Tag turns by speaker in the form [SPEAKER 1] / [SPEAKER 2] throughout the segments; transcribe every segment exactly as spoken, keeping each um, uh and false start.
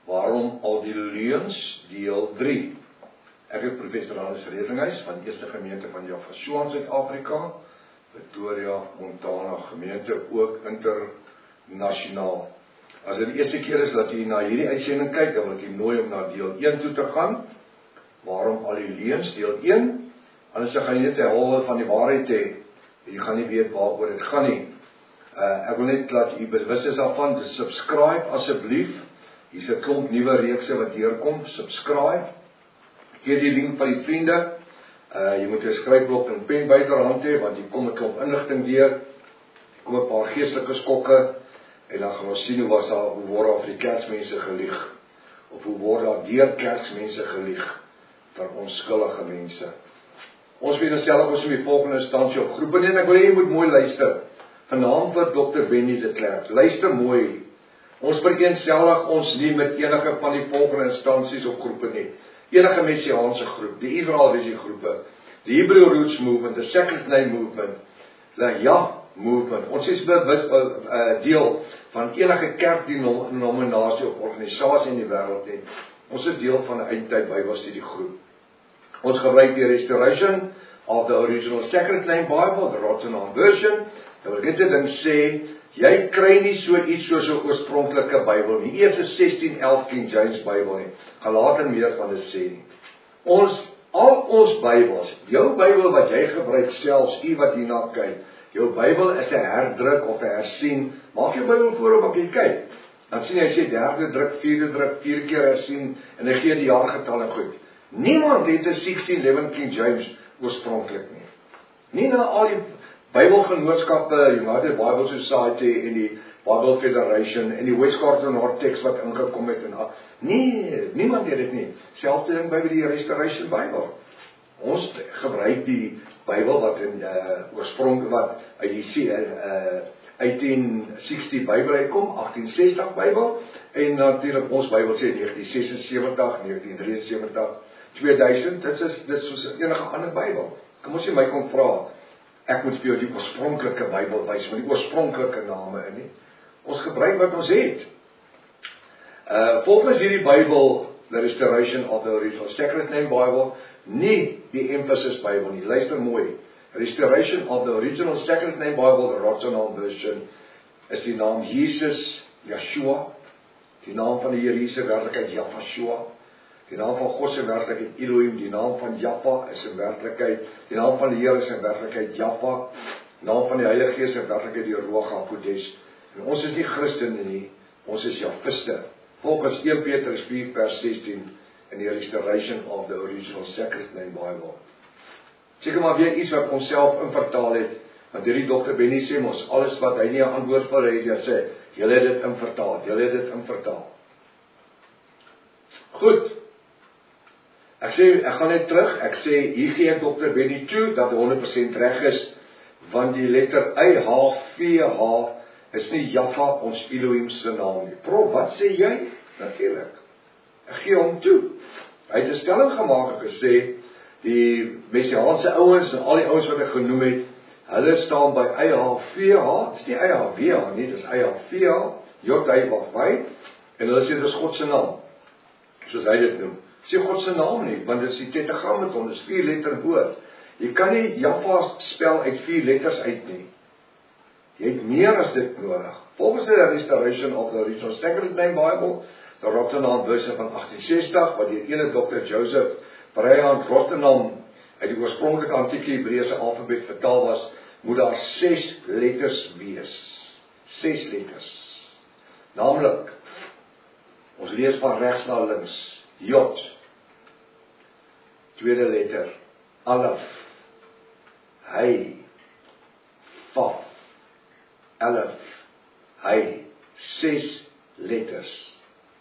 [SPEAKER 1] Waarom al die leuns, deel drie. Ek is professor Hannes Redinghuis van die Eerste Gemeente van Jaffa in Suid-Afrika, Pretoria, Montana gemeente, ook internasionaal. As dit die eerste keer is dat jy na hierdie uitsending kyk, dan wil ek jy nooi om na deel een toe te gaan. Waarom al die leuns, deel een, anders gaan jy net 'n halwe van die waarheid hê, en jy gaan nie weet waaroor dit gaan nie. Uh, ek wil net laat jy bewus is daarvan, dus subscribe asseblief. Hier's 'n klomp nuwe reekse wat deurkom, subscribe. Gee die link van die vriende. Uh, jy moet 'n skryfblok en pen byderhand hê, want jy kom 'n klomp inligting deur. Jy kom 'n paar geestelike skokke, en dan gaan ons sien hoe was daar, hoe word daar vir die kerksmense gelieg, of hoe word daar deur kerksmense gelieg, vir onskuldige mense. Ons weet onsself ons in die volgende instansie op groepe neem, ek wil hê jy moet mooi luister. Vanaand vir dokter Benny de Klerk. Luister mooi. Ons vereenselwig ons nie met enige van die volgende instansies op groepe nie. Enige messiaanse groep, die Israel Visie groepe, die Hebrew Roots Movement, the Second Name Movement, the Ja Movement. Ons is bewus uh, deel van enige kerkdenominasie of organisasie in die wêreld nie. Ons is deel van 'n eindtyd Bybelstudie groep. Ons gebruik die Restoration of the Original Second Name Bible, the Rottenham Version. Dan wil ek dit ding sê, jy kry nie so iets soos 'n oorspronklike Bybel nie. Eers 'n sestien elf King James Bybel nie. Gaan later meer van dit sê nie. Ons, al ons Bybels, jou Bybel wat jy gebruik selfs, u wat hierna kyk, jou Bybel is 'n herdruk of 'n hersien. Maak jou Bybel voor op jy kyk. Dan sien jy sê derde druk, vierde druk, vier keer hersien, en hy gee die jaargetal en goed. Niemand het 'n sixteen eleven King James oorspronklik nie. Nie na al die Bybelgenootskappe, United Bible Society en die Bible Federation en die Westcott North Text wat ingekom het en al. Nee, niemand het dit nie. Selfde ding by die Restoration Bible. Ons gebruik die Bybel wat in uh, oorsprong wat uit die uh, eighteen sixty Bybel uitkom, eighteen sixty Bybel, en natuurlik ons Bybel sê nineteen seventy-six, nineteen seventy-three, two thousand, dit is dit soos enige ander Bybel. Kom ons sê my kom vra, ek moet vir jou die oorspronklike Bybel wys, met die oorspronklike name in nie. Ons gebruik wat ons het. Uh, volgens hierdie Bybel, the Restoration of the Original Second Name Bible, nie die Emphasis Bybel nie. Luister mooi. Restoration of the Original Second Name Bible, the Rottenham Version, is die naam Jesus, Yeshua, die naam van die Here Jesus werklikheid Jaffa, die naam van God se werklikheid Elohim, die naam van Jaffa is in werklikheid, die naam van die Here is in werklikheid Jaffa, die naam van die Heilige Gees is in werklikheid die Ruach HaKodesh. En ons is nie Christene nie, ons is Jafiste. Volgens Eerste Petrus four vers sixteen in die Restoration of the Original Second Name Bible. Seker maar weer iets wat ons self invertaal het, want hierdie dokter Benny sê ons, alles wat hy nie 'n antwoord vir het, hy sê, julle het dit invertaal, julle het dit invertaal. Goed. Ek sê, ek gaan net terug, ek sê, hier gee ek dokter Benny toe, dat hy honderd persent reg is, want die letter I H V H is nie Jaffa, ons Elohim se naam nie. Prof, wat sê jy? Natuurlik. Ek gee hom toe. Hy het 'n stelling gemaak en gesê, die messiaanse ouens en al die ouens wat ek genoem het, hulle staan by I H V H, dis nie I H W H nie, dis I H V H, Jod-Heh-Wav-Heh, en hulle sê dis God se naam, soos hy dit noem. Sê God se naam nie, want dit is die tetragrammaton, dis vier letter woord. Jy kan nie Jaffa spel uit vier letters uit nie. Jy het meer as dit nodig. Volgens die Restoration of the Original Second Name Bible, the Rottenham Version van eighteen sixty, wat die ene dokter Joseph Brian Rottenham uit die oorspronklike antieke Hebreëse alfabet vertaal was, moet daar ses letters wees. Ses letters. Naamlik, ons lees van regs na links, Jod, tweede letter, Alef, Hy, Vaf, Alef, Hy, ses letters.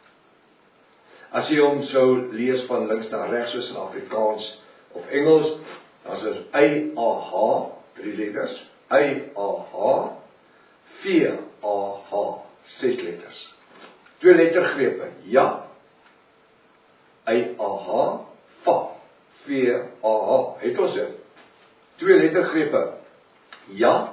[SPEAKER 1] As jy hom sou lees van links na regs soos in Afrikaans of Engels, dan is dit I A H, drie letters, I A H, V A H, ses letters. Twee lettergrepe, ja, I A H, Va, V A H, het ons dit. Twee lettergrepe, ja,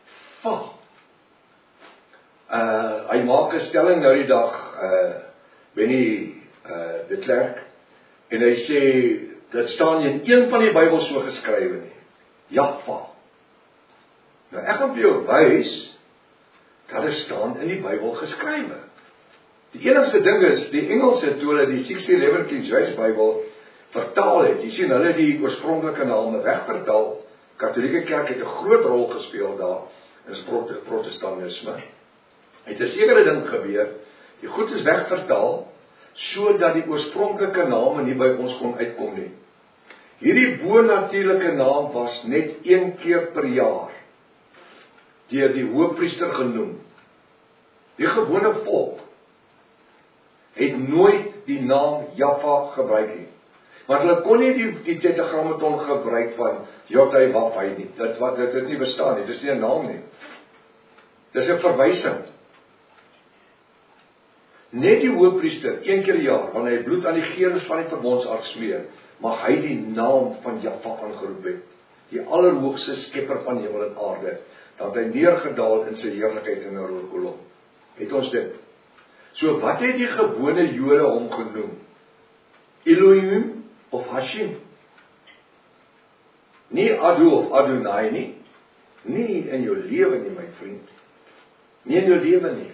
[SPEAKER 1] Va. Uh, hy maak 'n stelling nou die dag, uh, Benny uh, de Klerk, en hy sê, dit staan nie in een van die Bybels so geskrywe nie. Jahva. Nou ek gaan vir jou wys, dat dit staan in die Bybel geskrywe. Die enigste ding is, die Engelse, toe hulle die sixteen eleven King James Bybel vertaal het, jy sien, hulle die oorspronklike name wegvertaal. Katholieke kerk het 'n groot rol gespeel daar, in protestantisme. Het 'n sekere ding gebeur, die goed is wegvertaal, sodat die oorspronklike name nie by ons kon uitkom nie. Hierdie bonatuurlike naam was net een keer per jaar, deur die hoofpriester genoem. Die gewone volk het nooit die naam Jahva gebruik nie. Want hulle kon nie die, die tetragrammaton gebruik van J-H-W-H nie. Dit wat dit het nie bestaan nie. Dit is nie 'n naam nie. Dis 'n verwysing. Net die hoofpriester een keer per jaar, wanneer hy bloed aan die geers van die verbondsark smeer, mag hy die naam van Jahva aangeroep het, die allerhoogste skepper van hemel en aarde, dat hy neergedaal in sy heerlikheid in 'n roerkolom. Het ons dit? So wat het die gewone Jode hom genoem? Elohim of Hashim? Nie Adu of Adonai nie. Nie in jou lewe nie, my vriend. Nie in jou lewe nie.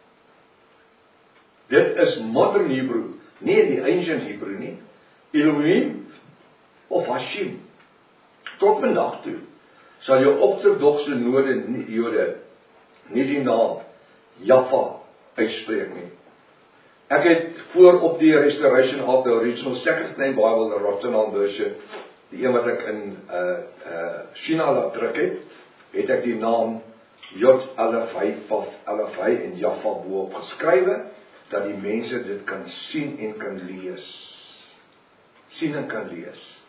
[SPEAKER 1] Dit is modern Hebrew, nie in die ancient Hebrew nie. Elohim of Hashim. Tot vandag toe sal jou ortodokse Jode Jode nie die naam Jahva uitspreek nie. Ek het voor op die Restoration of the Original Second Name Bible, the Rotterdam version, die een wat ek in uh, uh, China laat druk het, het ek die naam J-Alef-Hy, Vaf-Alef-Hy en Jahva boop geskrywe, dat die mense dit kan sien en kan lees. Sien en kan lees.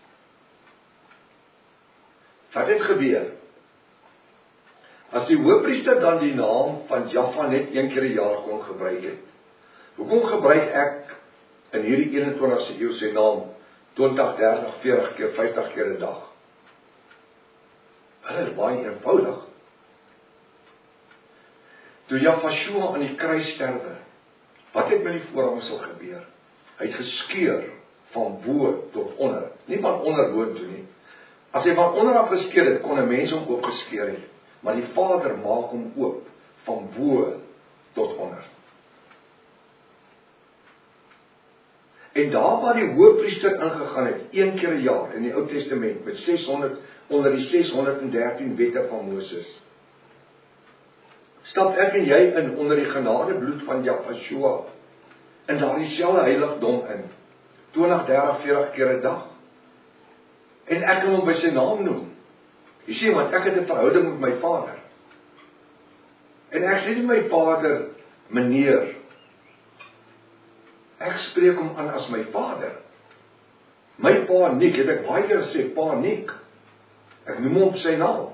[SPEAKER 1] Wat het gebeur? As die hoofpriester dan die naam van Jahva net een keer per jaar kon gebruik het, hoekom gebruik ek in hierdie eenentwintigste eeu sy naam twintig, dertig, veertig keer, vyftig keer 'n dag? Hulle is baie eenvoudig. Toe Jahvashua aan die kruis sterwe, wat het met die voorhangsel gebeur? Hy het geskeur van bo tot onder, nie van onder bo toe nie. As hy van onder af geskeur het, kon 'n mens hom oop geskeur het, maar die Vader maak hom oop van bo tot onder. En daar waar die hoofpriester ingegaan het, een keer 'n jaar in die Ou Testament, met seshonderd, onder die seshonderddertien wette van Moses, stap ek en jy in onder die genadebloed van Jahvashua, in daardie selfde heiligdom in, twintig, dertig, veertig keer 'n dag. En ek kan hom by sy naam noem. Jy sien, want ek het 'n verhouding met my Vader. En ek sê nie my Vader, meneer. Ek spreek hom aan as my Vader. My pa Nick, het ek baie keer gesê, pa Nick. Ek noem hom op sy naam.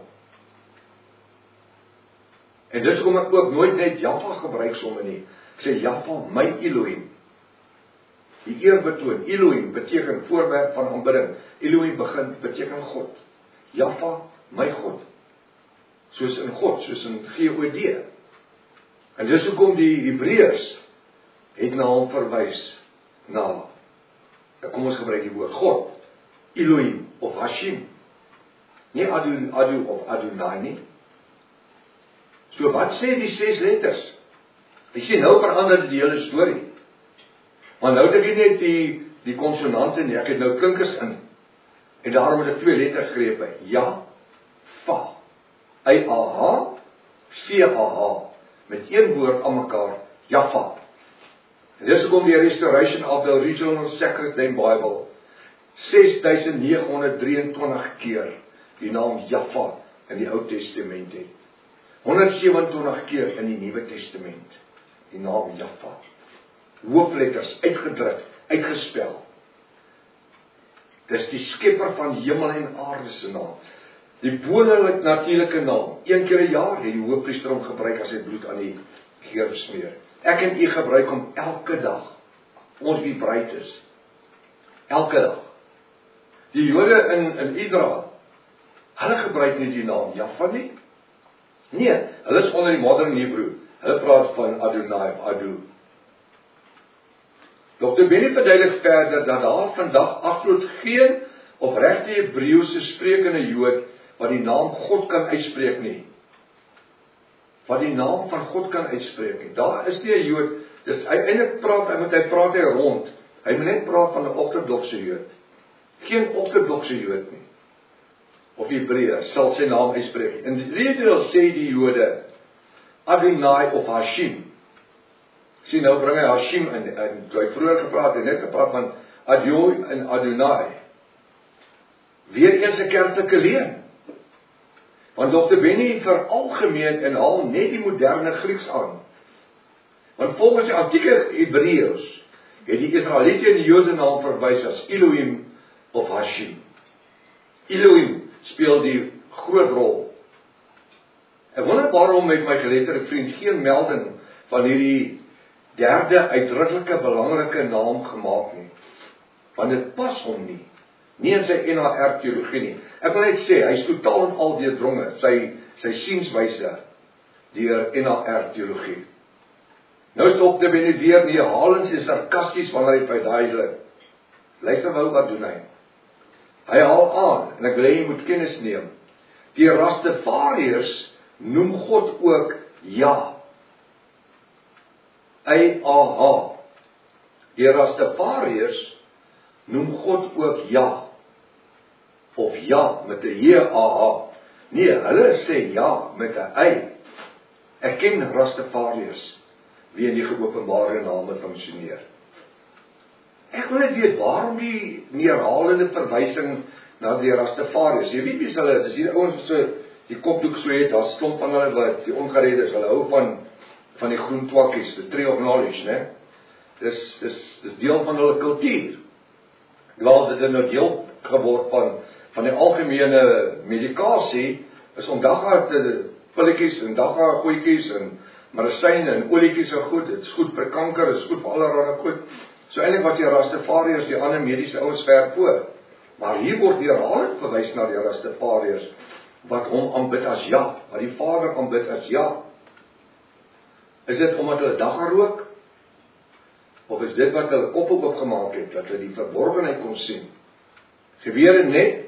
[SPEAKER 1] En dis hoekom ek ook nooit net Jahva gebruik sommer nie. Ek sê Jahva, my Elohim. Die eer betoon, Elohim beteken voorwerp van aanbidding. Elohim begin beteken God. Jahva, my God. Soos in God, soos in G O D. En dis hoekom die Hebreërs het na hom verwys, na, kom ons gebruik die woord, God, Elohim of Hashim. Nie Adu, Adu of Adonai nie. So wat sê die ses letters? Jy sien, nou verander die hele storie. Maar nou het ek net die, die konsonante nie, ek het nou klinkers in. En daarom het ek twee lettergrepe, Ja, Va, I A H, C A H, met een woord aan mekaar, Jahva. En dis hoekom die Restoration of the Original Second Name Bible ses duisend nege honderd drieëntwintig keer die naam Jahva in die Ou Testament het. honderd sewenentwintig keer in die Nuwe Testament die naam Jahva. Hoofletters uitgedruk, uitgespel. Dis die skepper van hemel en aarde se naam. Die bonatuurlike natuurlike naam. Een keer 'n jaar het die hoofpriester hom gebruik as hy bloed aan die geer smeer. Ek en u gebruik hom elke dag. Ons wie bruid is. Elke dag. Die Jode in in Israel, hulle gebruik nie die naam Jahva nie. Nee, hulle is onder die modern Hebrew. Hulle praat van Adonai of Adu. dokter Benny verduidelik verder dat daar vandag absoluut geen opregte Hebreëse sprekende Jood wat die naam God kan uitspreek nie. Wat die naam van God kan uitspreek nie. Daar is nie 'n Jood, dis hy eintlik praat, hy moet hy praat hy rond. Hy moet net praat van 'n ortodokse Jood. Geen ortodokse Jood nie. Of Hebreë sal sy naam uitspreek. In die rede sê die Jode Adonai of Hashim. Sien nou bring hy Hashim in, en toe hy vroeër gepraat het, net gepraat van Adjoi en Adonai. Weer eens 'n kerklike leuen. Want dokter Benny veralgemeen en haal net die moderne Grieks aan. Want volgens die antieke Hebreërs het die Israeliete en die Jode na hom verwys as Elohim of Hashim. Elohim speel die groot rol. Ek wonder waarom het my geletterde vriend geen melding van hierdie derde uitdruklike belangrike naam gemaak nie. Want dit pas hom nie. Nie in sy N H R teologie nie. Ek wil net sê, hy is totaal en al deurdronge, sy, sy sienswyse deur N H R teologie. Nou is dokter Benny weer neerhalend en sarkasties wanneer hy verduidelik. Luister nou wat doen hy. Hy haal aan, en ek wil hê jy moet kennis neem. Die Rastafariërs noem God ook Ja. Y A H. Die Rastafariërs noem God ook Ja. Of Ja met 'n J A H. Nee, hulle sê Ja met 'n Y. Ek ken Rastafariërs wie in die geopenbare name funksioneer. Ek wil net weet waarom die neerhalende verwysing na die Rastafariërs. Jy weet wie hulle is, as die ouens wat so die kopdoek so het, daar's klomp van hulle wat die ongeredes, hulle hou van van die groen twakkies, the tree of knowledge, né? Dis dis dis deel van hulle kultuur. Wel, dit het nou deel geword van van die algemene medikasie, is om dagga pilletjies en dagga goedjies en medisyne en olietjies en goed, dit is goed vir kanker, dit is goed vir allerlei goed. So eintlik wat die Rastafariërs die ander mediese ouens ver voor. Maar hier word herhalend verwys na die Rastafariërs wat hom aanbid as Ja, wat die Vader aanbid as Ja. Is dit omdat hulle dagga rook? Of is dit wat hulle kop opgemaak het, dat hulle die verborgenheid kon sien? Gebeur dit net?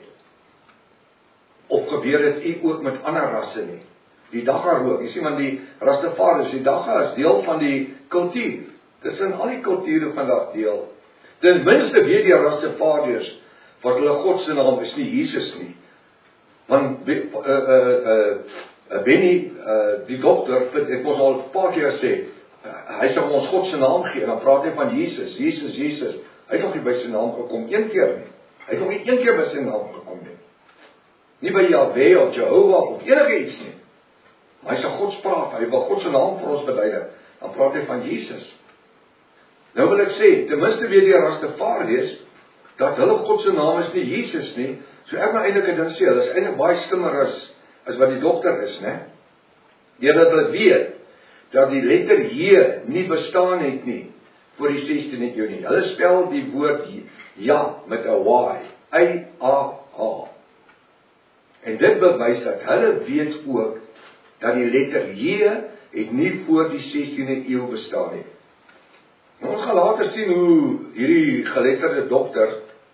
[SPEAKER 1] Of gebeur dit nie ook met ander rasse nie? Die dagga rook, jy sien, want die Rastafariërs, die dagga is deel van die kultuur. Dis in al die kulture van dat deel. Ten minste weet die Rastafariërs wat hulle God se naam is nie Jesus nie. Want uh, uh, uh, Benny, uh, die dokter, ek moes al 'n paar keer sê, uh, hy sal ons God se naam gee, en dan praat hy van Jesus, Jesus, Jesus. Hy het nog nie by sy naam gekom, een keer nie. Hy het nog nie een keer by sy naam gekom nie. Nie by Yahweh of Jehovah of enige iets nie. Maar hy sal God praat, hy wil God se naam vir ons verduidelik. Dan praat hy van Jesus. Nou wil ek sê, ten minste weet die Rastafariërs dat hulle God se naam is nie Jesus nie. So ek wil eintlik dit sê, hulle is eintlik baie slimmer as as wat die dokter is, né? Deurdat hulle weet dat die letter J nie bestaan het nie voor die sestiende eeu nie. Hulle spel die woord Ja met 'n Y, Y A H. En dit bewys dat hulle weet ook dat die letter J het nie voor die sestiende eeu bestaan nie. Nou, ons gaan later sien hoe hierdie geletterde dokter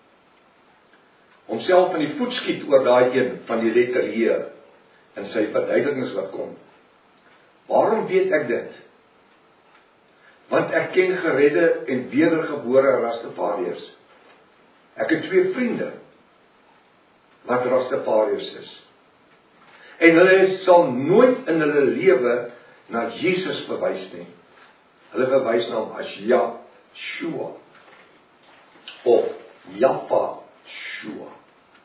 [SPEAKER 1] homself in die voet skiet oor daai een van die letter J in sy verduidelikings wat kom. Waarom weet ek dit? Want ek ken geredde en wedergebore Rastafariërs. Ek het twee vriende wat Rastafariërs is. En hulle sal nooit in hulle lewe na Jesus verwys nie. Hulle verwys na hom as Yahshua of Yahshua.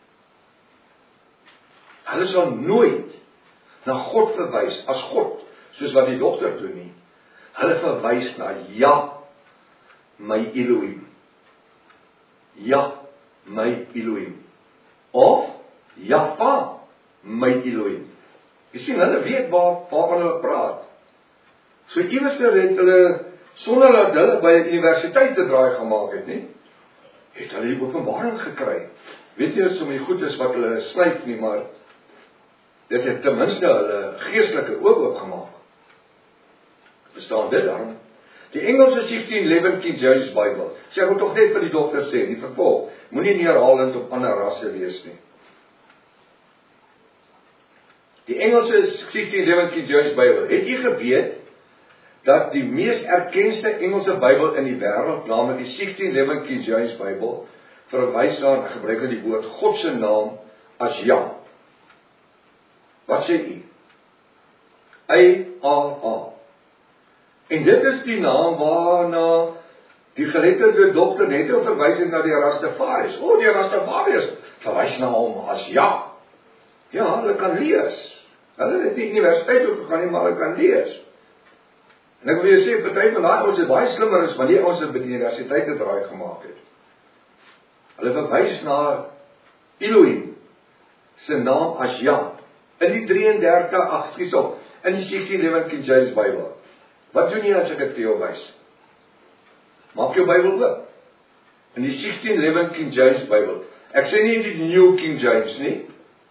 [SPEAKER 1] Hulle sal nooit na God verwys as God, soos wat die dokter doen nie. Hulle verwys na Ja, my Elohim. Ja, my Elohim. Of Jahva, my Elohim. Jy sien, hulle weet waar, waarvan hulle praat. So iewers het hulle, sonder dat hulle by 'n universiteit te draai gemaak het, nie, het hulle die openbaring gekry. Weet jy, so my goed is wat hulle snyp nie, maar dit het ten minste hulle geestelike oog oopgemaak. Verstaan dit dan? Die Engelse sixteen eleven King James Bible. Sê ek moet tog net vir die dokter sê, die vervolg, moenie neerhalend op ander rasse wees nie. Die Engelse sixteen eleven King James Bible. Het jy geweet dat die mees erkende Engelse Bybel in die wêreld, naamlik die sixteen eleven King James Bible, verwys na en gebruik die woord God se naam as Jah. Wat sê u? A A A. En dit is die naam waarna die geletterde dokter net al verwys het na die Rastafaris. O, die Rastafaris verwys na hom as Jah. Ja, hulle kan lees. Hulle het nie universiteit toe gegaan nie, maar hulle kan lees. En ek wil jou sê, party van daai ouens is baie slimmer as wanneer ons by die universiteit 'n draai gemaak het. Hulle verwys na Elohim se naam as Jah in die drieëndertig ag, skies op, in die sixteen eleven King James Bible. Wat doen jy as ek dit vir jou wys? Maak jou Bybel oop. In die sixteen eleven King James Bible. Ek sê nie die New King James nie.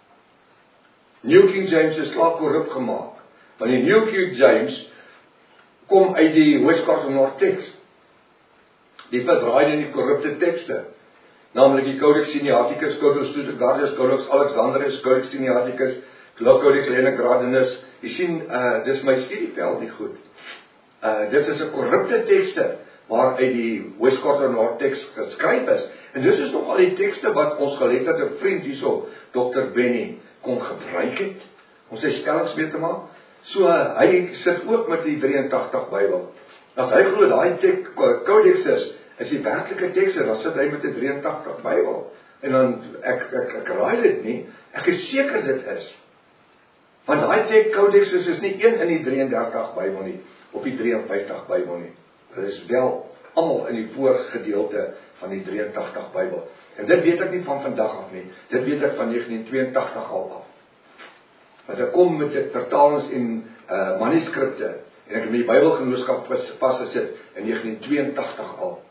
[SPEAKER 1] New King James is slaap korrup gemaak. Want die New King James kom uit die Westcott North teks. Die verdraaide en die korrupte tekste. Naamlik die Codex Sinaiticus, Codex Tuceratus, Codex Alexandrinus, Codex Sinaiticus, Codex Leningradianus. Jy sien, uh, dis my studieveld nie goed. Uh, dit is 'n korrupte tekste waaruit die Westcott North teks geskryf is. En dis is nog al die tekste wat ons geletterde vriend hierso, dokter Benny, kon gebruik het om sy stellings mee te maak. So uh, hy sit ook met die drieëntagtig Bybel. As hy glo daai tek codex is, is die werklike tekste, dan sit hy met die drieëntagtig Bybel. En dan ek ek ek raai dit nie, ek is seker dit is. Want daai tek codex is, is nie een in die drieëndertig Bybel nie, op die drieënvyftig Bybel nie. Dit is wel almal in die voorgedeelte van die drieëntagtig Bybel. En dit weet ek nie van vandag af nie. Dit weet ek van negentien tweeëntagtig al af. Want ek kom met die vertalings en uh, manuskripte en ek het met die Bybelgenootskap vasgesit in negentien tweeëntagtig al.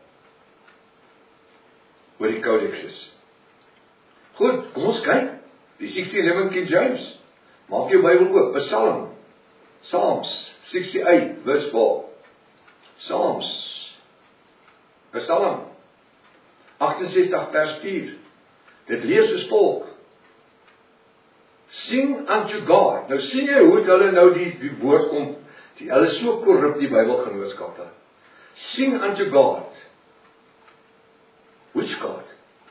[SPEAKER 1] Oor die codexes. Goed, kom ons kyk. Die sixteen eleven King James. Maak jou Bybel oop. Psalm. Psalms sixty-eight verse four. Psalms. Psalm agt-en-sestig vers vier. Dit lees soos volg. Sing unto God. Nou sien jy hoe hulle nou die, die woord kom. Die, hulle is so korrup die Bybelgenootskappe. Sing unto God. Which God?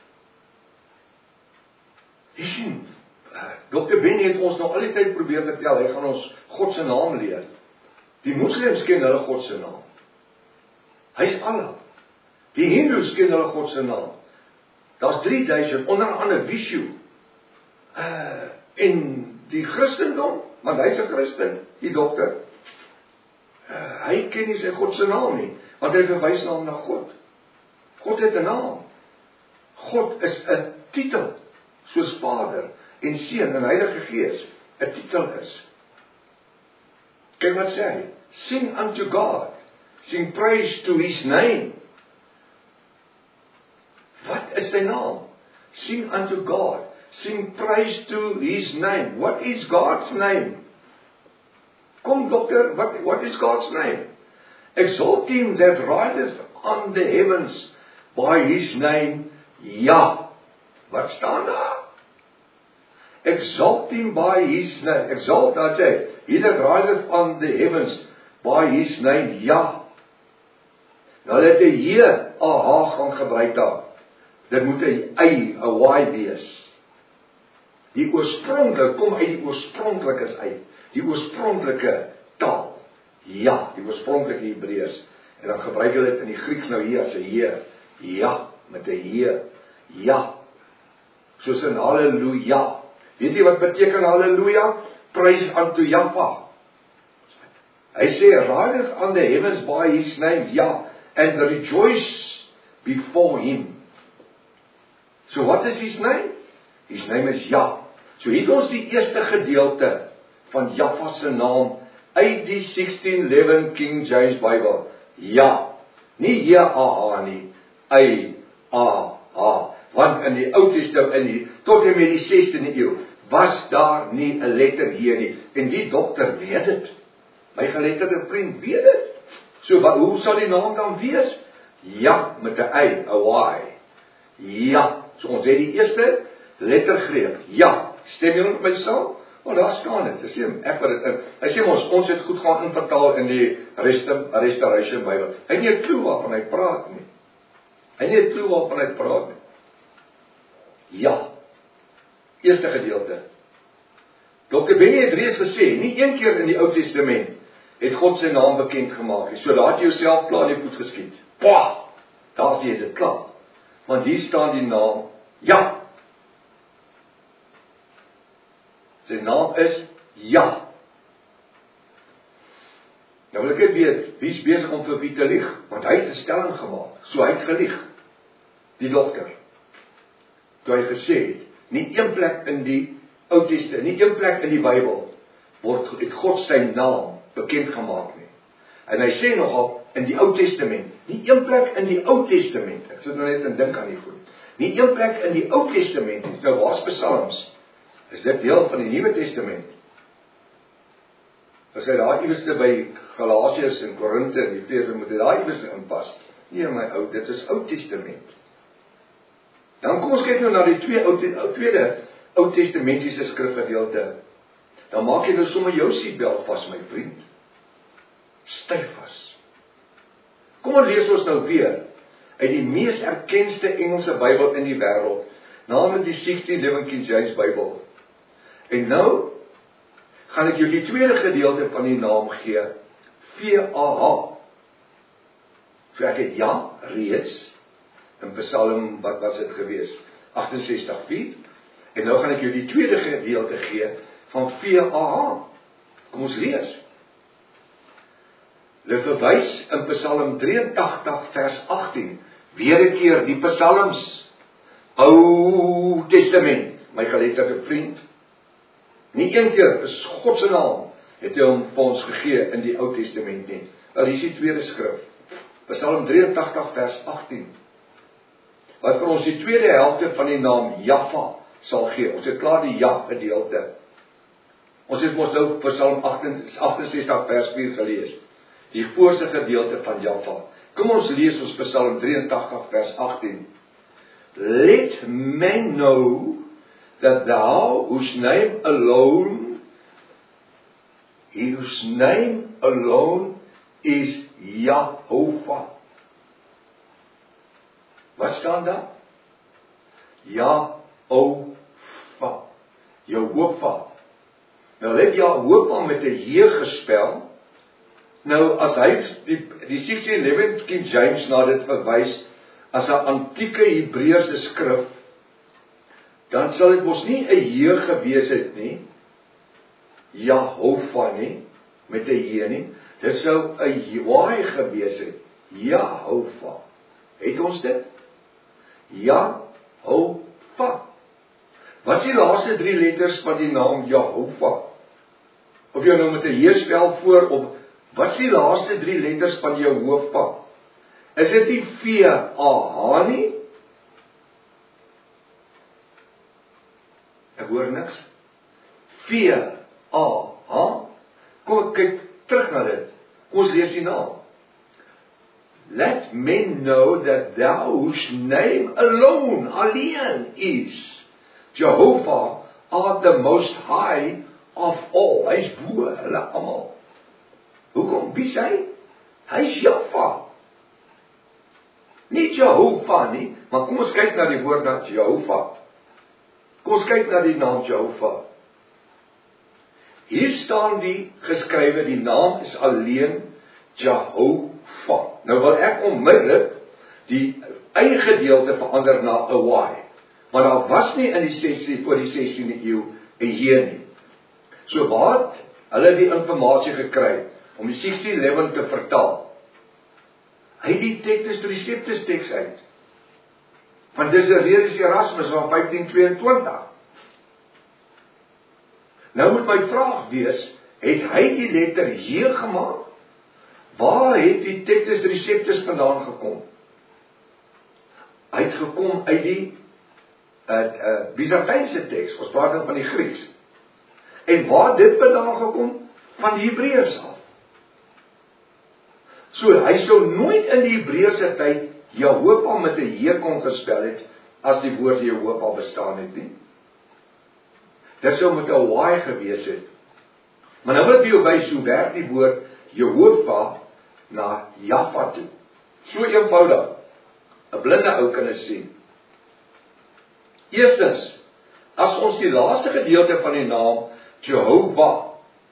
[SPEAKER 1] Jy sien, dokter Benny het ons nog al die tyd probeer vertel, hy gaan ons God se naam leer. Die moslems ken hulle God se naam. Hy is Allah. Die Hindoes ken hulle God se naam. Daar's drie duisend, onder andere Vishnu. Uh, en die Christendom, want hy's 'n Christen, die dokter. Uh, hy ken nie sy God se naam nie, want hy verwys na hom na God. God het 'n naam. God is 'n titel, soos Vader en Seun en Heilige Gees 'n titel is. Kyk wat sê hy. Sing unto God. Sing praise to his name. Wat is sy naam? Sing unto God. Sing praise to his name. What is God's name? Kom dokter, what, what is God's name? Exalt him that rideth on the heavens by his name, Jah. Wat staan daar? Exalt him by his name. Exalt, dat sê, he that rideth on the heavens by his name, Jah. Nou dat hy hier A H gaan gebruik daar. Dit moet 'n Y, 'n Y wees. Die oorspronklike kom uit die oorspronklikes uit. Die oorspronklike taal. Ja, die oorspronklike Hebreëus. En dan gebruik hulle dit in die Grieks nou hier as 'n J. Ja, met 'n J. Ja. Soos in halleluja. Weet jy wat beteken halleluja? Praise unto Jahwe. Hy sê, rideth on the heavens by his name, ja, and rejoice before him. So what is his name? His name is Jah. So hier het ons die eerste gedeelte van Jahwe se naam uit die sixteen eleven King James Bible. Ja, nie J A H nie, Y A H. Want in die Ou Testament, in die, tot en met die sesde eeu, was daar nie 'n letter hier nie. En die dokter weet dit. My geletterde vriend weet dit. So wat, hoe sal die naam dan wees? Ja, met 'n y, 'n y. Ja, so ons het die eerste lettergreep. Ja, stem julle met my saam? Maar daar staan dit. Hy sê ek wat dit. Hy sê ons ons het goed gaan invertaal in die Restoration Bybel. Hy het nie 'n klou waarvan hy praat nie. Hy het nie 'n klou waarvan hy praat nie. Ja. Eerste gedeelte. dokter Benny het reeds gesê, nie een keer in die Ou Testament het God sy naam bekend gemaak. So daar het jy jouself klaar in die voet geskiet. Pah! Daar sê jy dit klaar. Want hier staan die naam Ja. Sy naam is Ja. Nou wil ek net weet, wie is besig om vir wie te lieg? Want hy het 'n stelling gemaak. So hy het gelieg. Die dokter. Toe hy gesê het, nie een plek in die Ou Testament, nie een plek in die Bybel word het God sy naam bekend gemaak nie. En hy sê nogal in die Ou Testament, nie een plek in die Ou Testament. Ek sit nou net en dink aan die goed. Nie een plek in die Ou Testament nie. Nou waar's Psalms? Is dit deel van die Nuwe Testament? As hy daar iewers by Galasiërs en Korinte en Efese moet hy daar iewers inpas. Nee my ou, dit is Ou Testament. Dan kom ons kyk nou na die twee ou tweede Ou Testamentiese skrifgedeelte. Dan maak jy nou sommer jou seatbelt vas, my vriend. Styf vas. Kom ons lees ons nou weer uit die mees erkende Engelse Bybel in die wêreld, naamlik die sixteen eleven King James Bybel. En nou gaan ek jou die tweede gedeelte van die naam gee, V A H. So ek het ja reeds in Psalm, wat was dit gewees? agt-en-sestig vier. En nou gaan ek jou die tweede gedeelte gee van V A H. Kom ons lees. Hulle verwys in Psalm drie-en-tagtig vers agttien, weer 'n keer die Psalms, Ou Testament, my geletterde vriend. Nie een keer is God se naam het hy hom vir ons gegee in die Ou Testament nie. Nou hier is die tweede skrif. Psalm drie-en-tagtig vers agttien. Wat vir ons die tweede helfte van die naam Jaffa sal gee. Ons het klaar die Ja gedeelte. Ons het mos nou Psalm agt-en-sestig vers vier gelees. Die voorste gedeelte van Jaffa. Kom ons lees ons Psalm drie-en-tagtig vers agttien. Let men know that thou, whose name alone, whose name alone is Jehovah. Wat staan daar? Jehovah. Jehovah. Nou let Jehovah met 'n J gespel. Nou as hy die, die sixteen eleven King James na dit verwys as 'n antieke Hebreëse skrif, dan sal dit mos nie 'n J gewees het nie, Jehovah nie, met 'n J nie, dit sou 'n Y gewees het, Jehovah. Het ons dit? Jehovah. Wat is die laaste drie letters van die naam Jehovah? Of jy nou met 'n J spel voor, of wat is die laaste drie letters van Jehovah? Is dit nie V A H nie? Ek hoor niks. V A H. Kom ek kyk terug na dit. Kom ons lees die naam. Let men know that thou whose name alone, alleen is Jehovah, art the most high of all. Hy is bo hulle almal. Hoekom? Wie sê hy? Hy is Jaffa. Nie Jehovah nie, maar kom ons kyk na die woord na Jehovah. Kom ons kyk na die naam Jehovah. Hier staan die geskrywe, die naam is alleen Jehovah. Nou wil ek onmiddellik die eie gedeelte verander na 'n Y. Maar daar was nie in die sessie voor die sestiende eeu 'n J nie. So waar het hulle die inligting gekry om die sixteen eleven te vertaal? Hy het die Textus Receptus teks uit. Want dis 'n Redis Erasmus van vyftien tweeëntwintig. Nou moet my vraag wees, het hy die letter J gemaak? Waar het die Textus Receptus vandaan gekom? Hy het gekom uit die uh, uh, Byzantynse teks, ons praat nou van die Grieks. En waar dit vandaan gekom? Van die Hebreërs af. So, hy sou nooit in die Hebreëse tyd Jehovah met 'n J kon gespel het, as die woord Jehovah bestaan het nie. Dit sou met 'n Y gewees het. Maar nou wil ek jou wys hoe werk die woord Jehovah na Jaffa toe. So eenvoudig. 'n Blinde ou kan dit sien. Eerstens, as ons die laaste gedeelte van die naam Jehovah,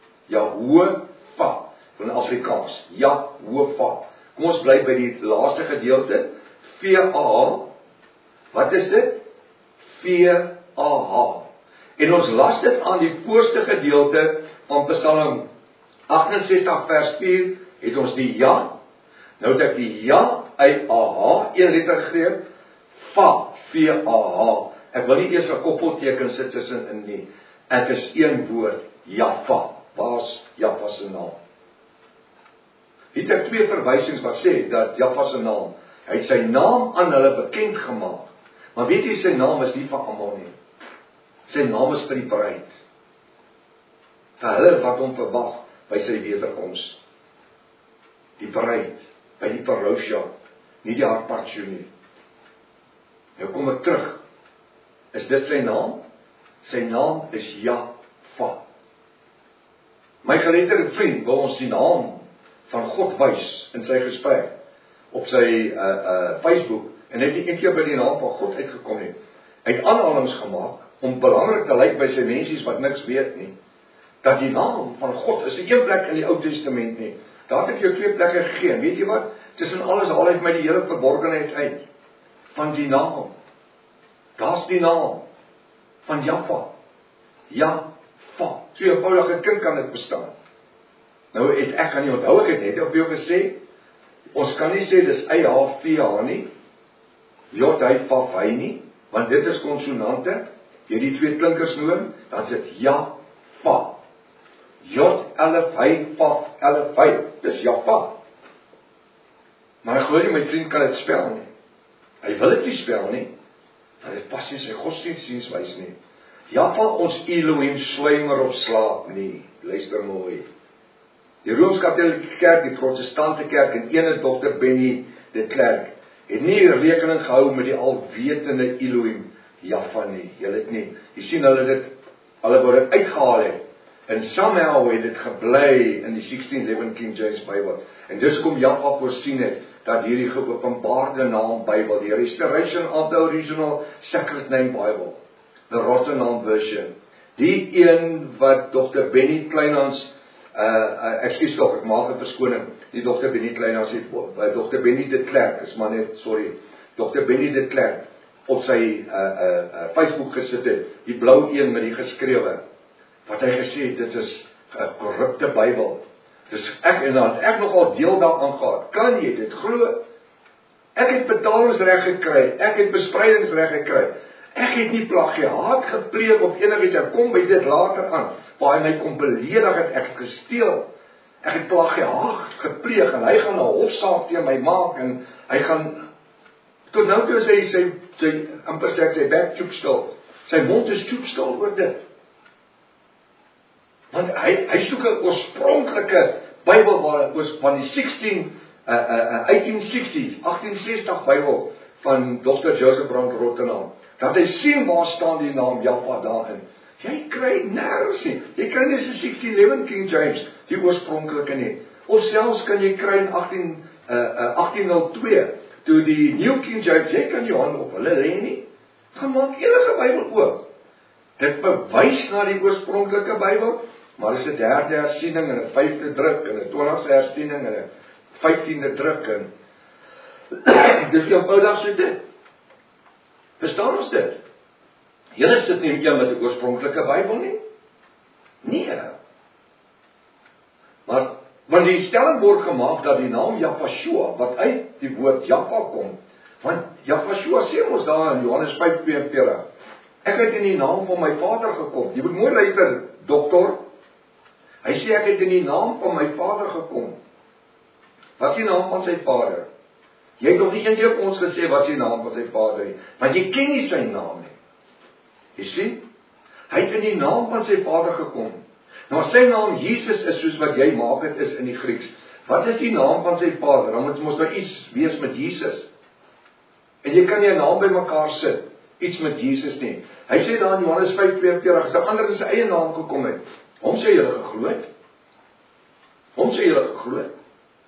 [SPEAKER 1] Jehovah, van Afrikaans, Jehovah. Kom ons bly by die laaste gedeelte, V A H. Wat is dit? V A H. En ons las dit aan die voorste gedeelte van Psalm agt-en-sestig vers vier, het ons die ja. Nou het ek die ja uit A H, een letter gegee, Va, V A H. Ek wil nie eers 'n koppelteken sit tussenin nie. Dit is een woord, Jaffa. Waar's Jaffa se naam? Het ek twee verwysings wat sê dat Jaffa se naam, hy het sy naam aan hulle bekend gemaak. Maar weet jy, sy naam is nie vir almal nie. Sy naam is vir die bruid. Vir hulle wat hom verwag by sy wederkoms. Die bruid, by die parousia, nie die harpatsjo nie. Nou kom ek terug. Is dit sy naam? Sy naam is Jaffa. My geletterde vriend wil ons die naam van God wys in sy gesprek op sy uh, uh, Facebook, en hy het nie een keer by die naam van God uitgekom nie. Hy het aanhalings gemaak om belangrik te lyk by sy mensies wat niks weet nie, dat die naam van God is 'n een plek in die Ou Testament nie. Daar het ek jou twee plekke gegee. Weet jy wat? Tussen alles haal hy my die hele verborgenheid uit van die naam. Daar's die naam van Jaffa. Jaffa. So 'n eenvoudige kind kan dit bestaan. Nou het ek kan nie onthou ek het net op jou gesê, ons kan nie sê dis Y H V H nie, J Hy V Hy nie, want dit is konsonante. Jy die twee klinkers noem, dan is dit Jaffa. J L Hy V L Hy. Dis Jaffa. Maar ek glo nie my vriend kan dit spel nie. Hy wil dit nie spel nie. Want dit pas nie sy godsdienstwys nie. Jaffa, ons Elohim slymer op slaap nie. Luister mooi. Die Rooms-Katolieke Kerk, die Protestante Kerk en ene dokter Benny de Klerk het nie rekening gehou met die alwetende Elohim Jaffa nie. Julle het nie. Jy sien hulle dit, hulle wou dit uitgehaal het. En somehow het dit gebly in die sixteen eleven King James Bible. En dis kom Jaffa voorsien het dat hierdie geopenbaarde naam Bybel, die restoration of the original sacred name Bible, the Rotterdam version, die een wat dokter Benny Kleinhans, uh, uh, ekskuus tog, ek maak 'n verskoning, die dokter Benny Kleinhans het, uh, dokter Benny de Klerk, is maar net, sorry, dokter Benny de Klerk, op sy uh, uh, uh, Facebook gesit het, die blou een met die geskrewe, wat hy gesê het, dit is 'n korrupte Bybel. Dus ek, en dan het ek nogal deel daaraan gehad. Kan jy dit glo? Ek het betalingsreg gekry, ek het bespreidingsreg gekry. Ek het nie plagiaat gepleeg of enigiets, ek kom by dit later aan, waar hy my kom beledig het, ek het gesteel. Ek het plagiaat gepleeg, en hy gaan 'n hofsaak teen my maak, en hy gaan, tot nou toe sê sy, sy, amper sê ek sy bek tjoepstil, sy mond is tjoepstil oor dit. Want hy, hy soek 'n oorspronklike Bybel waar was van die sixteen, uh, uh, eighteen sixties, eighteen sixty Bybel van dokter Joseph Brand Rotterdam. Dat hy sien waar staan die naam Jaffa daarin. Jy kry nergens nie. Jy kry nie die sixteen eleven King James, die oorspronklike nie. Of selfs kan jy kry in eighteen, uh, uh, eighteen oh two, toe die New King James, jy kan jou hand op hulle lê nie. Gaan maak enige Bybel oop. Dit bewys na die oorspronklike Bybel. Maar is 'n derde hersiening en 'n vyfde druk en 'n twintigste hersiening en 'n vyftiende druk en dis eenvoudig so dit. Verstaan ons dit? Julle sit nie een met 'n oorspronklike Bybel nie? Nee. Maar want die stelling word gemaak dat die naam Jaffa wat uit die woord Jaffa kom, want Jaffa sê ons daar in Johannes vyf tweeënveertig. Ek het in die naam van my Vader gekom. Jy moet mooi luister, dokter. Hy sê ek het in die naam van my Vader gekom. Wat is die naam van sy Vader? Jy het nog nie eendag vir ons gesê wat is die naam van sy Vader nie, want jy ken nie sy naam nie. Jy sien? Hy het in die naam van sy Vader gekom. Nou sy naam Jesus is soos wat jy maak dit is in die Grieks. Wat is die naam van sy vader? Dan moet mos nou iets wees met Jesus. En jy kan nie 'n naam by mekaar sit, iets met Jesus nie. Hy sê daar in Johannes vyf twee veertig, as 'n ander in sy eie naam gekom het, hom sê julle geglo het. Hom sê julle geglo het.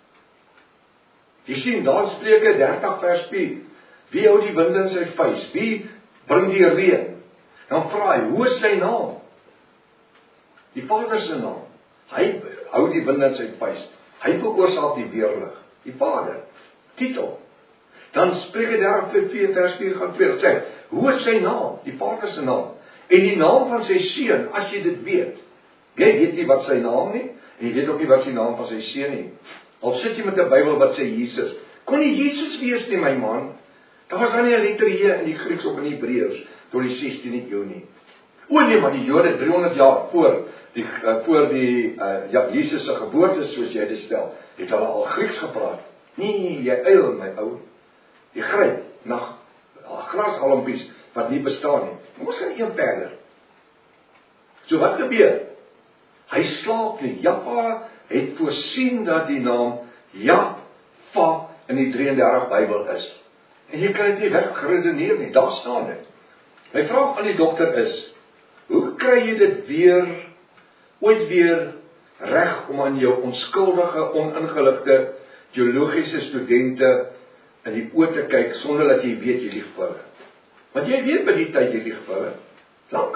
[SPEAKER 1] Jy sien, daar in Spreuke dertig vers vier, wie hou die wind in sy vuis? Wie bring die reën? Dan vra hy, hoe is sy naam? Die Vader se naam. Hy hou die wind in sy vuis. Hy veroorsaak die weerlig. Die Vader. Titel. Dan Spreuke dertig vers vier gaan weer sê, hoe is sy naam? Die Vader se naam. En die naam van sy seun, as jy dit weet. Jy weet nie wat sy naam nie, en jy weet ook nie wat sy naam van sy seun nie. Al sit jy met 'n Bybel wat sê Jesus. Kon nie Jesus wees nie, my man. Daar was dan nie 'n letter J in die Grieks of in die Hebreëus tot die sestiende eeu nie. O nee, maar die Jode driehonderd jaar voor die uh, voor die uh, ja, Jesus se geboorte, soos jy dit stel, het hulle al Grieks gepraat. Nee, jy eil my ou. Jy gryp na grashalmpies wat nie bestaan nie. Ons gaan een verder. So wat gebeur? Hy slaap nie. Jaffa het voorsien dat die naam Jaffa in die drie en dertig Bybel is. En jy kan dit nie wegredeneer nie. Daar staan dit. My vraag aan die dokter is, hoe kry jy dit weer, ooit weer reg om aan jou onskuldige, oningeligte, teologiese studente in die oë te kyk, sonder dat jy weet jy lieg vir hulle? Want jy weet by die tyd jy lieg vir hulle. Lank.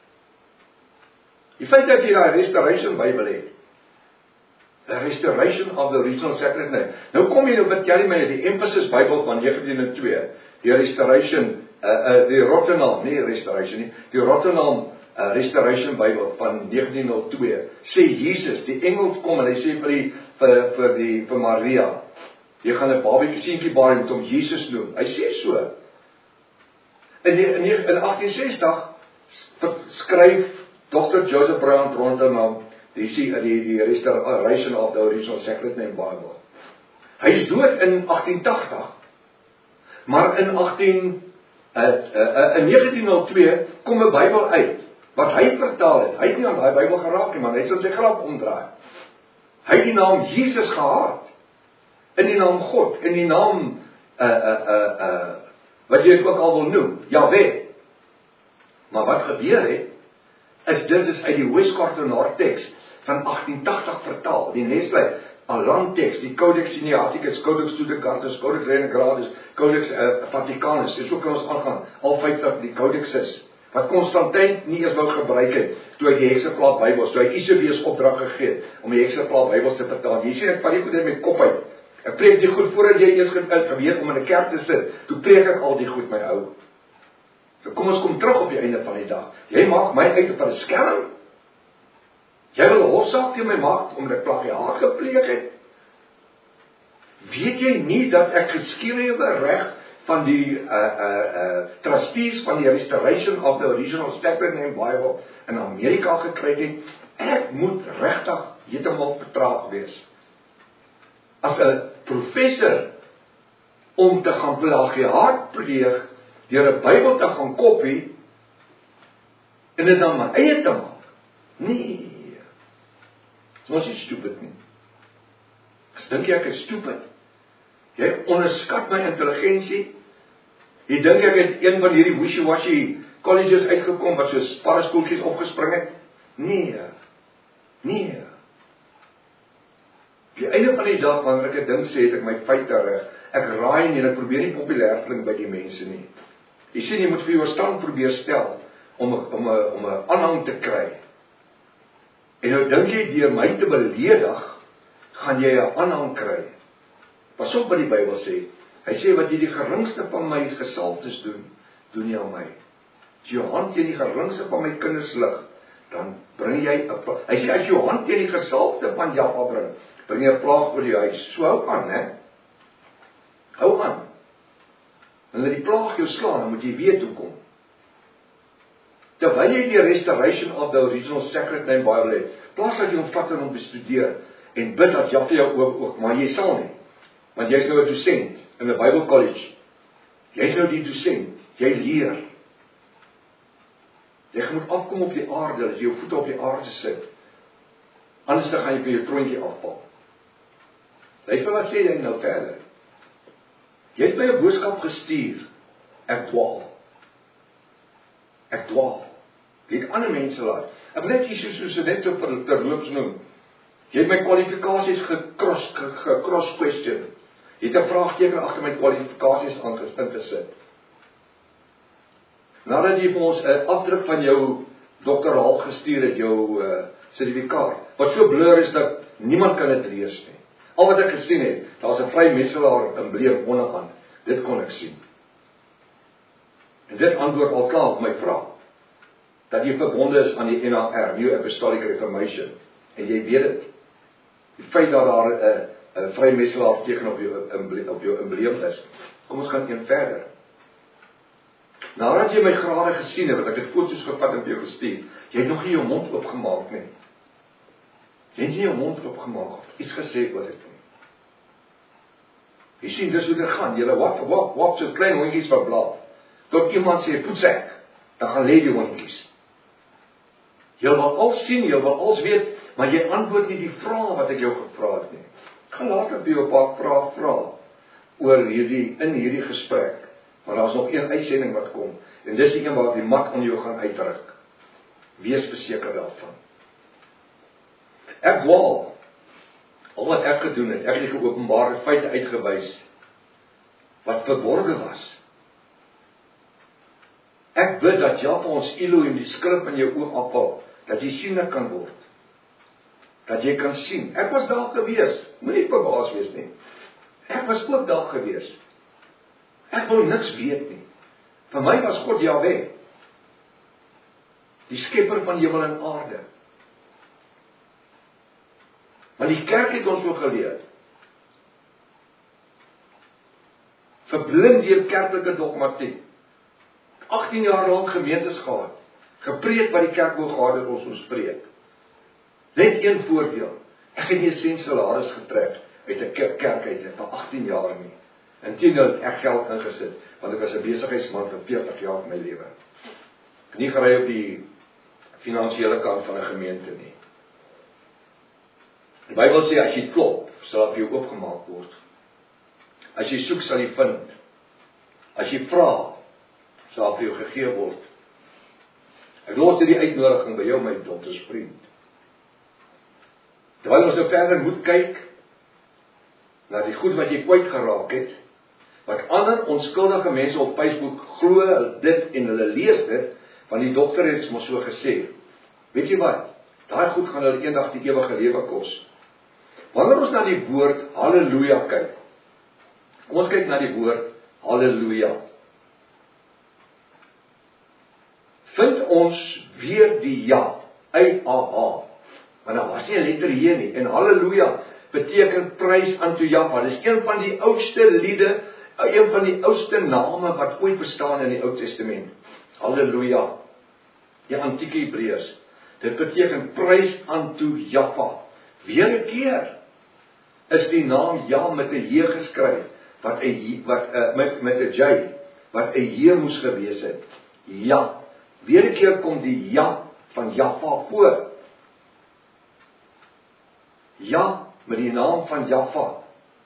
[SPEAKER 1] Die feit dat jy daai Restoration Bybel het, the Restoration of the Original Sacred Name. Nou kom jy nou vertel jy my die Emphasis Bybel van negentien oh twee, die Restoration, uh, uh, die Rotterdam, nie Restoration nie, die Rotterdam uh, Restoration Bybel van negentien oh twee, sê Jesus, die engel kom en hy sê vir die, vir, vir die, vir Maria, jy gaan 'n babietjie seentjie baar met hom Jesus noem. Hy sê so. In, die, in, in agtien sestig skryf dokter Joseph Brown Rotterdam die, die, die Restoration of the Original Sacred Name Bible. Hy is dood in agtien tagtig. Maar in agtien uh, uh, in negentien oh twee kom 'n Bybel uit wat hy vertaal het. Hy het nie aan daai Bybel geraak nie, maar hy het sy grap omdraai. Hy het die naam Jesus gehaat. In die naam God, in die naam uh, uh, uh, uh, wat jy ook al wil noem, Jahweh. Maar wat gebeur het, is dit is uit die Westcott teks van agtien tagtig vertaal, die Nestle Aland teks, die Codex Sinaiticus, Codex Tudecatus, Codex Renegradus, Codex uh, Vaticanus, en so kan ons aangaan, al vyftig die Codexes, wat Constantijn nie eens wou gebruik het, toe hy die Hexaplaat Bybels, toe hy Eusebius opdrag gegee het, om die Hexaplaat Bybels te vertaal. Jy sê, ek val nie goed in my kop uit, ek preek die goed voordat jy eers geweet om in 'n kerk te sit, toe preek ek al die goed, my ou. So kom ons kom terug op die einde van die dag. Jy maak my uit op 'n skelm. Jy wil 'n hofsaak teen my maak omdat ek plagiaat gepleeg het. Weet jy nie dat ek geskrewe reg van die uh uh uh trustees van die Restoration of the Original Sacred Name Bible in Amerika gekry het? Ek moet regtig heeltemal vertraag wees. As 'n professor om te gaan plagiaat pleeg deur 'n Bybel te gaan kopie en dit dan my eie te maak. Nee. Ons is stupid nie. Ek dink ek is stupid. Jy onderskat my intelligensie. Jy dink ek het een van hierdie wishy-washy colleges uitgekom wat soos paraskooltjies opgespring het? Nee. Nee. Die einde van die dag wanneer ek 'n ding sê, het ek my feite reg. Ek raai nie en ek probeer nie populêr klink by die mense nie. Jy sien jy moet vir jou stand probeer stel om om 'n om 'n aanhang te kry. En nou dink jy deur my te beledig, gaan jy 'n aanhang kry. Pas op wat die Bybel sê. Hy sê wat jy die geringste van my gesalftes doen, doen jy aan my. As jou hand teen die geringste van my kinders lig, dan bring jy 'n hy sê as jou hand teen die gesalfte van Jaffa bring, bring jy 'n plaag oor die huis. So hou aan, hè? Hou aan. En as die plaag jou slaan, dan moet jy weet hoekom. Terwyl jy die Restoration of the Original Sacred Name Bible het, plaas dat jy hom vat en hom bestudeer, en bid dat Jaffa jou oop oog, maar jy sal nie. Want jy is nou 'n dosent in 'n Bible College. Jy is nou die dosent, jy leer. Jy moet afkom op die aarde, as jy jou voete op die aarde sit. Anders dan gaan jy vir jou troontjie afval. Luister wat sê hy nou verder. Jy het my 'n boodskap gestuur. Ek dwaal. Ek dwaal. Jy het ander mense laat. Ek wil net hier so so net so terloops noem. Jy het my kwalifikasies gekros gekros question. Jy het 'n vraagteken agter my kwalifikasies aangesit te sit. Nadat jy vir ons 'n afdruk van jou doktoraal gestuur het, jou uh, sertifikaat, wat so blur is dat niemand kan dit lees nie. Al wat ek gesien het, daar's 'n vrymetselaar embleem onderaan. Dit kon ek sien. En dit antwoord al klaar op my vraag. Dat jy verbonde is aan die N A R, New Apostolic Reformation. En jy weet dit. Die feit dat daar 'n uh, 'n vrymetselaar teken op jou embleem, op jou embleem is. Kom ons gaan een verder. Nadat jy my grade gesien het, wat ek het foto's gevat en vir jou gestuur, jy het nog nie jou mond oopgemaak nie. Jy het nie jou mond oopgemaak of iets gesê oor dit nie. Jy sien, dis hoe dit gaan. Julle wap, wap, wap, so klein hondjies wat blaaf. Tot iemand sê, voetsek, dan gaan lê die hondjies. Jy wil al sien, jy wil alles weet, maar jy antwoord nie die vrae wat ek jou gevra het nie. Ek gaan later vir jou 'n paar vrae vra oor hierdie, in hierdie gesprek. Maar daar's nog een uitsending wat kom, en dis die een waar die mat aan jou gaan uitdruk. Wees verseker daarvan. Ek dwaal. Al wat ek gedoen het, ek het die geopenbare feite uitgewys, wat verborge was. Ek bid dat Jahwe ons Elohim die skrif in jou oog afhaal, dat jy siener kan word. Dat jy kan sien. Ek was daar gewees, moenie verbaas wees nie. Ek was ook daar gewees. Ek wou niks weet nie. Vir my was God Jahwe, die skepper van hemel en aarde. Maar die kerk het ons so geleer. Verblind deur kerklike dogmatiek. agttien jaar lank gemeentes gehad. Gepreek wat die kerk wou gehad het ons ons preek. Net een voordeel. Ek het nie 'n sent salaris getrek uit 'n kerk uit vir agttien jaar nie. Inteendeel het ek geld ingesit, want ek was 'n besigheidsman vir veertig jaar in my lewe. Ek nie gery op die finansiële kant van 'n gemeente nie. Die Bybel sê as jy klop, sal dit jou oopgemaak word. As jy soek, sal jy vind. As jy vra, sal vir jou gegee word. Ek los hierdie uitnodiging by jou, my doktersvriend. Terwyl ons nou verder moet kyk na die goed wat jy kwyt geraak het, wat ander onskuldige mense op Facebook glo dit en hulle lees dit, want die dokter het mos so gesê. Weet jy wat? Daai goed gaan hulle eendag die ewige lewe kos. Wanneer ons na die woord halleluja kyk, kom ons kyk na die woord halleluja. Vind ons weer die ja, Y A H. Maar daar was nie 'n letter J nie. En halleluja beteken prys unto Jahwe. Dis een van die oudste liede, een van die oudste name wat ooit bestaan in die Ou Testament. Halleluja. Die antieke Hebreërs. Dit beteken prys unto Jahwe. Weer 'n keer is die naam Ja met 'n J geskryf, wat 'n wat uh, met met 'n J, wat 'n J moes gewees het. Ja. Weer 'n keer kom die ja van Jahwe voor. Ja, met die naam van Jahwe.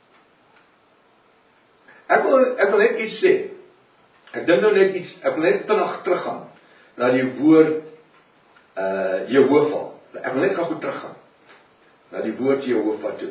[SPEAKER 1] Ek wil ek wil net iets sê. Ek dink nou net iets, ek wil net vinnig teruggaan na die woord uh Jehovah. Ek wil net gou goed teruggaan na die woord Jehovah toe.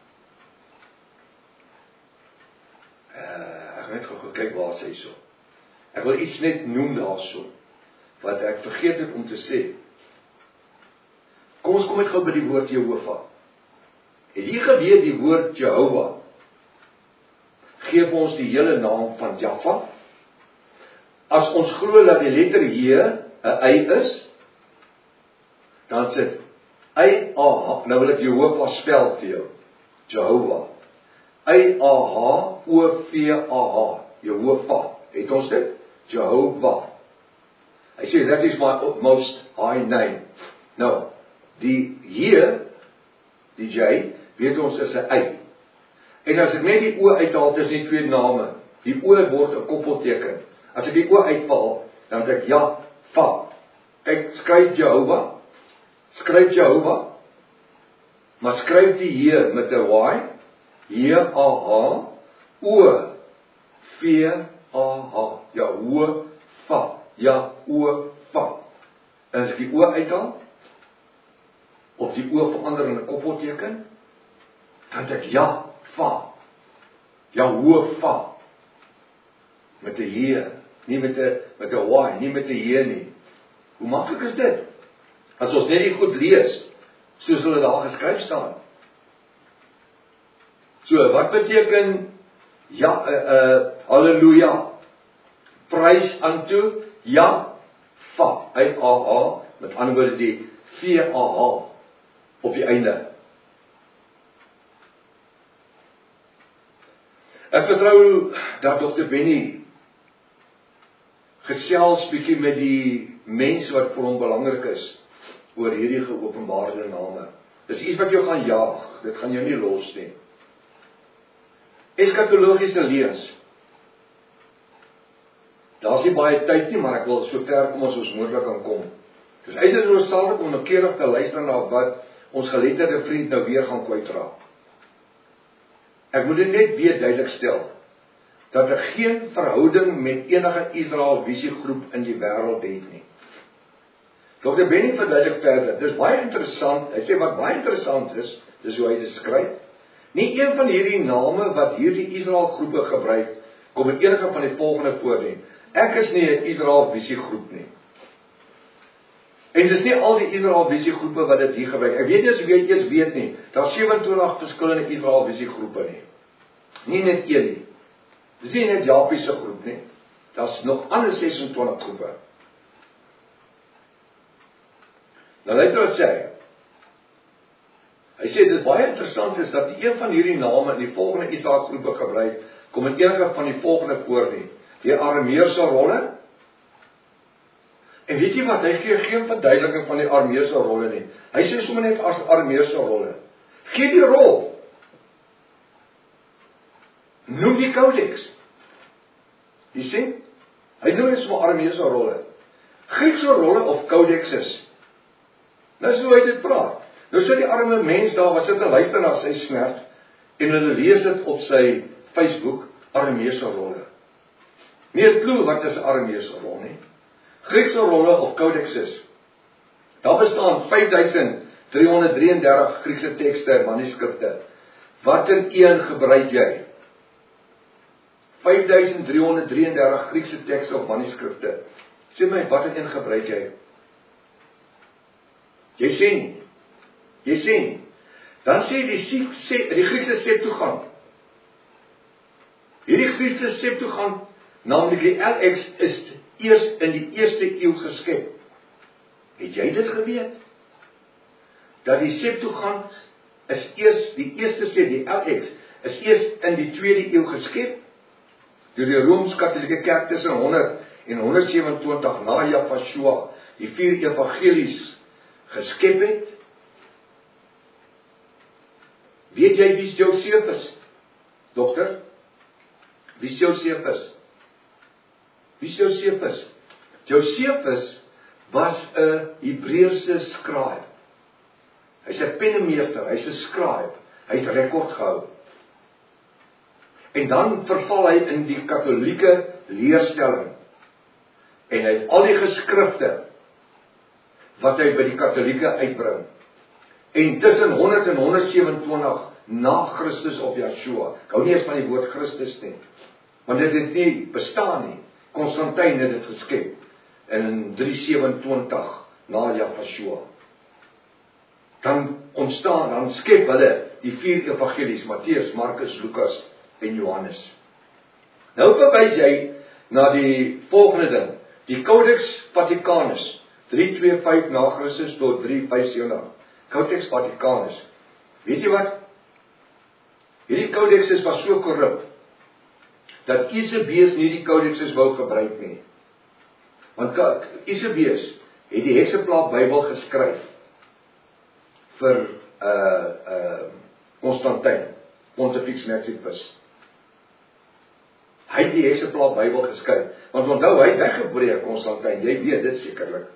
[SPEAKER 1] Uh ek net gou kyk waar sy so. Ek wil iets net noem daarso wat ek vergeet het om te sê. Kom ons kom net gou by die woord Jehovah. Het jy geweet die woord Jehovah gee vir ons die hele naam van Jahwe? As ons glo dat die letter J 'n Y is, dan sit Y A H, nou wil ek Jehovah spel vir jou. Jehovah. Y A H O V A H. Jehovah. Het ons dit? Jehovah. Hy sê, that is my most high name. Nou, die J, die J, weet ons is 'n Y. En as ek net die O uithaal tussen die twee name, die O word 'n koppelteken. As ek die O uithaal, dan het ek ja, va. Kyk, skryf Jehovah, skryf Jehovah, maar skryf die J met 'n Y, J A H O V A H. Ja, ho va. Ja, o va. En as ek die o uithaal, of die o verander in 'n koppelteken, dan het ek ja, va. Ja, ho va. Met 'n J, nie met 'n met 'n Y, nie met 'n J nie. Hoe maklik is dit? As ons net die goed lees, soos hulle daar geskryf staan. So, wat beteken ja, uh, uh, halleluja, prys aantoe, ja, va, uit A A, met ander woorde die V A H op die einde. Ek vertrou dat dokter Benny gesels bietjie met die mense wat vir hom belangrik is oor hierdie geopenbaarde name. Dis iets wat jou gaan jaag, dit gaan jou nie los nie. Eskatologiese lees. Daar's nie baie tyd nie, maar ek wil so ver kom as ons moontlik kan kom. Dis uiters noodsaaklik om noukeurig te luister na wat ons geletterde vriend nou weer gaan kwytraak. Ek moet dit net weer duidelik stel, dat er geen verhouding met enige Israel visiegroep in die wêreld het nie. dokter Benny verduidelik verder, dis baie interessant, hy sê wat baie interessant is, dis hoe hy dit skryf, nie een van hierdie name wat hierdie Israel groepe gebruik, kom met enige van die volgende voorneem. Ek is nie 'n Israel visiegroep nie. En dis nie al die Israel visiegroepe wat dit hier gebruik. Ek weet nie as jy eers weet nie, daar's sewe en twintig verskillende Israel visiegroepe nie. Nie net een nie. Dis nie net Japie se groep nie. Daar's nog ander ses en twintig groepe. Nou luister wat sê hy. Hy sê dit baie interessant is dat die een van hierdie name in die volgende Israel groepe gebruik, kom in enige van die volgende voorneem. Die Arameese rolle. En weet jy wat, hy gee geen verduideliking van die Arameese rolle nie. Hy sê sommer net as Arameese rolle. Gee die rol. Noem die codex. Jy sê, hy noem dit sommer Arameese rolle. Griekse rolle of codexes. Nou so hoe hy dit praat. Nou sit die arme mens daar wat sit en luister na sy snert en hulle lees dit op sy Facebook, Arameese rolle. Nie 'n klou wat is Arameese rol nie. Griekse rolle of codexes. Daar bestaan vyf duisend drie honderd drie en dertig Griekse tekste en manuskripte. Watter een gebruik jy? vyf duisend drie honderd drie en dertig Griekse tekste of manuskripte. Sê my, watter een gebruik jy? Jy sê nie. Jy sê nie. Dan sê die, sê, die Griekse Septuagint. Hierdie Griekse Septuagint, naamlik die L X, is eers in die eerste eeu geskep. Het jy dit geweet? Dat die Septuagint is eers, die eerste sê, die L X, is eers in die tweede eeu geskep, deur die Rooms-Katolieke Kerk tussen honderd en honderd sewe en twintig na Jafashua, die vier evangelies geskep het. Weet jy wie Josephus? Dokter? Wie Josephus? Wie Josephus? Josephus was 'n Hebreëse scribe. Hy's 'n pennemeester, hy's 'n scribe. Hy het rekord gehou. En dan verval hy in die Katolieke leerstelling. En hy het al die geskrifte wat hy by die Katolieke uitbring. En tussen honderd en honderd sewe en twintig na Christus of Yeshua. Ek hou nie eens van die woord Christus nie. Want dit het nie bestaan nie. Konstantyn het dit geskep in drie sewe en twintig na Yeshua. Dan ontstaan, dan skep hulle die vier evangelies, Matteus, Markus, Lukas en Johannes. Nou verwys jy na die volgende ding, die Codex Vaticanus, drie twee vyf na Christus tot drie vyf sewe. Codex Vaticanus. Weet jy wat? Hierdie codexes was so korrup, dat Eusebius nie die codexes wou gebruik nie. Want Eusebius het die Hekseplaag Bybel geskryf vir uh uh Constantyn, Pontifex Maximus. Hy het die Hekseplaag Bybel geskryf, want onthou hy weggebreek Constantyn, jy weet dit sekerlik.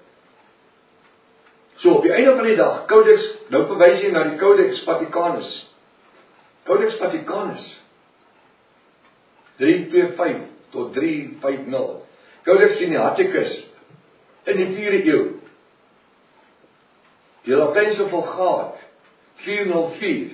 [SPEAKER 1] So op die einde van die dag, Codex, nou verwys jy na die Codex Vaticanus. Codex Vaticanus, drie twee vyf tot drie vyf nul. Codex Sinaiticus, in die vierde eeu. Die Latynse Vulgaat, vier nul vier.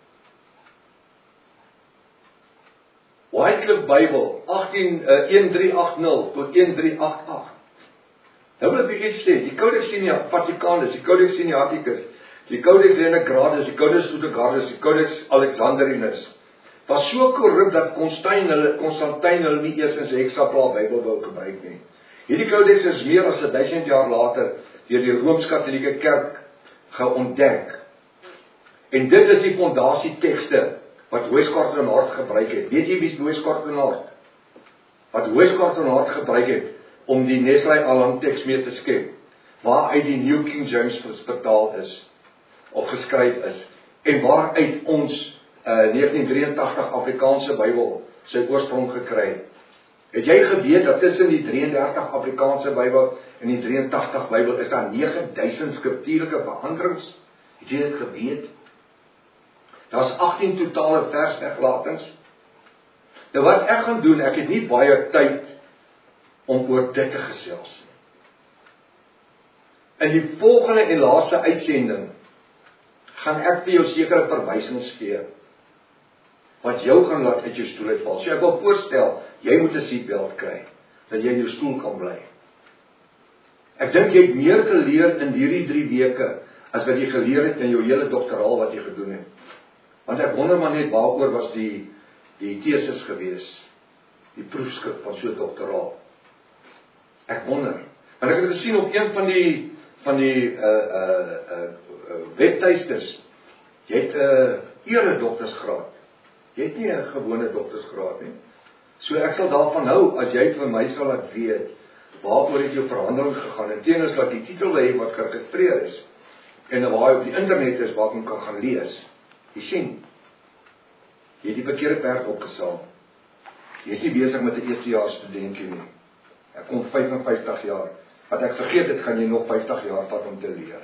[SPEAKER 1] Wycliffe Bybel, achttien, uh, een drie agt nul tot een drie agt agt. Nou wil ek iets sê, die Codex Vaticanus, die Codex Sinaiticus, die Codex Renegradus, die Codex Udegardus, die Codex Alexandrinus, was so korrup dat Constantijn hulle, Constantijn hulle nie eers in sy hexapla Bybel wou gebruik nie. Hierdie Codex is meer as duisend jaar later deur die Rooms-Katholieke Kerk geontdek. En dit is die fondasietekste wat Westcott en Hort gebruik het. Weet jy wie is Westcott en Hort? Wat Westcott en Hort gebruik het om die Nestle Aland teks mee te skep, waaruit die New King James vertaal is, of geskryf is, en waaruit ons uh, negentien drieëntagtig Afrikaanse Bybel sy oorsprong gekry. Het jy geweet dat tussen die drie en dertig Afrikaanse Bybel en die drieëntagtig Bybel is daar nege duisend skriftuurlike veranderings? Het jy dit geweet? Daar is agttien totale versweglatings. Nou wat ek gaan doen, ek het nie baie tyd om oor dit te gesels. In die volgende en laaste uitsending gaan ek vir jou sekere verwysings gee wat jou gaan laat uit jou stoel uitval. So ek wil voorstel, jy moet 'n seatbelt kry, dat jy in jou stoel kan bly. Ek dink jy het meer geleer in hierdie drie weke as wat jy geleer het in jou hele doktoraal wat jy gedoen het. Want ek wonder maar net waaroor was die die teses gewees, die proefskrif van so 'n doktoraal. Ek wonder. Want ek het gesien op een van die van die uh uh uh, uh webtuistes, jy het 'n uh, ere doktersgraad. Jy het nie 'n gewone doktersgraad nie. So ek sal daarvan hou as jy vir my sal laat weet waaroor het jou verhandeling gegaan, en teenoor dat die titel wil hê wat geregistreer is en waar op die internet is waar jy kan gaan lees. Jy sien, jy het die verkeerde perd opgesaam. Jy is nie besig met 'n eerstejaars studentjie nie. Ek kom vyf en vyftig jaar. Wat ek vergeet het, gaan jy nog vyftig jaar vat om te leer.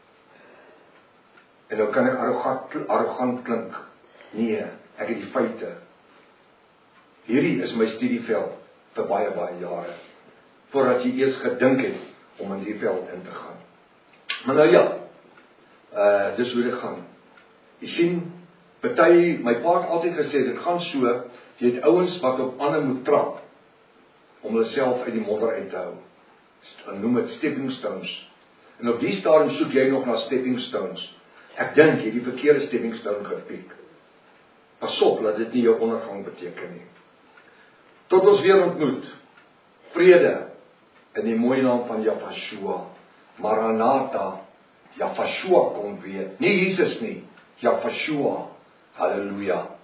[SPEAKER 1] En nou kan ek arrogant, arrogant klink. Nee, ek het die feite. Hierdie is my studieveld vir baie, baie jare. Voordat jy eers gedink het om in die veld in te gaan. Maar nou ja, uh, dis hoe dit gaan. Jy sien, party, my pa het altyd gesê, dit gaan so, jy het ouens wat op ander moet trap, om hulle self uit die modder uit te hou. Noem het stepping stones. En op die stadium soek jy nog na stepping stones. Ek dink jy die verkeerde stepping stone gepiek. Pas op, dat dit nie jou ondergang beteken nie. Tot ons weer ontmoet. Vrede in die mooie naam van Jafashua. Maranatha. Jafashua kom weer. Nie Jesus nie. Jafashua. Halleluja.